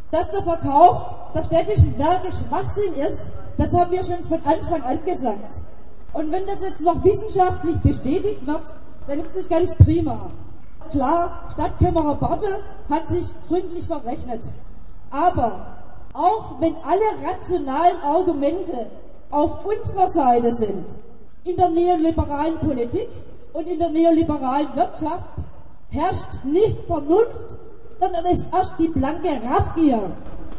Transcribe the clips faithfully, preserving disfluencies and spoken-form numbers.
Dass der Verkauf der städtischen Werke Schwachsinn ist, das haben wir schon von Anfang an gesagt. Und wenn das jetzt noch wissenschaftlich bestätigt wird, dann ist das ganz prima. Klar, Stadtkämmerer Bartel hat sich gründlich verrechnet. Aber auch wenn alle rationalen Argumente auf unserer Seite sind, in der neoliberalen Politik und in der neoliberalen Wirtschaft herrscht nicht Vernunft, sondern es herrscht die blanke Raffgier.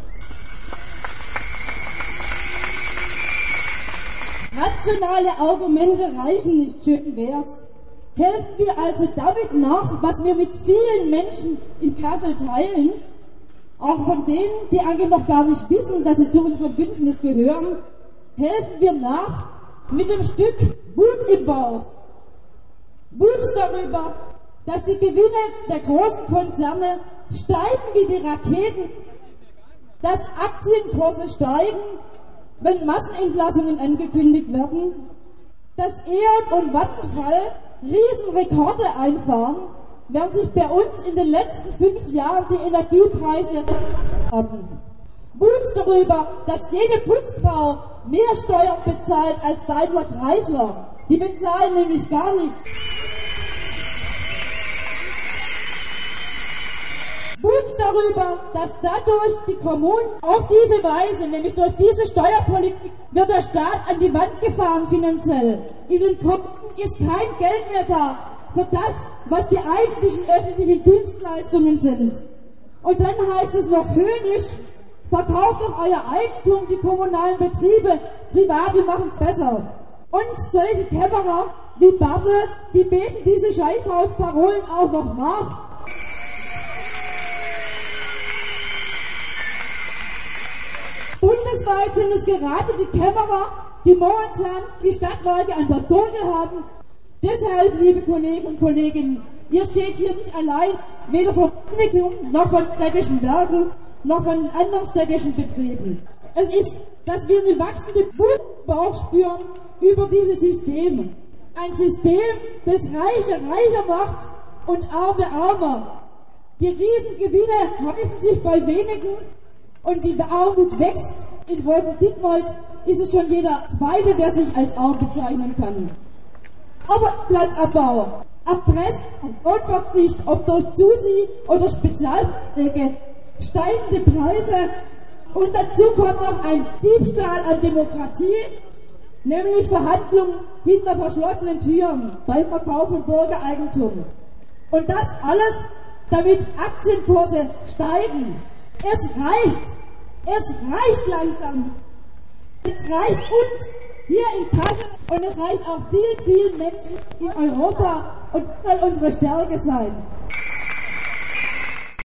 Rationale Argumente reichen nicht, schön wär's. Helfen wir also damit nach, was wir mit vielen Menschen in Kassel teilen, auch von denen, die eigentlich noch gar nicht wissen, dass sie zu unserem Bündnis gehören, helfen wir nach mit dem Stück Wut im Bauch. Wut darüber, dass die Gewinne der großen Konzerne steigen wie die Raketen, dass Aktienkurse steigen, wenn Massenentlassungen angekündigt werden, dass E O N und Vattenfall Riesenrekorde einfahren, während sich bei uns in den letzten fünf Jahren die Energiepreise haben. Wut darüber, dass jede Putzfrau mehr Steuern bezahlt als Daimler Chrysler. Die bezahlen nämlich gar nicht. Wut darüber, dass dadurch die Kommunen auf diese Weise, nämlich durch diese Steuerpolitik, wird der Staat an die Wand gefahren finanziell. In den Kommunen ist kein Geld mehr da für das, was die eigentlichen öffentlichen Dienstleistungen sind. Und dann heißt es noch höhnisch, verkauft doch euer Eigentum, die kommunalen Betriebe, Private machen's besser. Und solche Kämmerer wie Bartel, die beten diese Scheißhausparolen auch noch nach. Bundesweit sind es gerade die Kämmerer, die momentan die Stadtwerke an der Gurgel haben. Deshalb, liebe Kollegen und Kolleginnen, ihr steht hier nicht allein, weder vom Klinikum noch von städtischen Werken, noch von anderen städtischen Betrieben. Es ist, dass wir eine wachsende Wut im Bauch spüren über diese Systeme. Ein System, das Reiche reicher macht und Arme armer. Die Riesengewinne häufen sich bei wenigen und die Armut wächst. In Wolken-Dittmold ist es schon jeder Zweite, der sich als arm bezeichnen kann. Arbeitsplatzabbau, Erpressen, Notverzicht, ob durch Zusi oder Spezialverträge, steigende Preise und dazu kommt noch ein Diebstahl an Demokratie, nämlich Verhandlungen hinter verschlossenen Türen beim Verkauf von Bürgereigentum. Und das alles, damit Aktienkurse steigen. Es reicht. Es reicht langsam. Es reicht uns hier in Kassel und es reicht auch vielen, vielen Menschen in Europa und das soll unsere Stärke sein.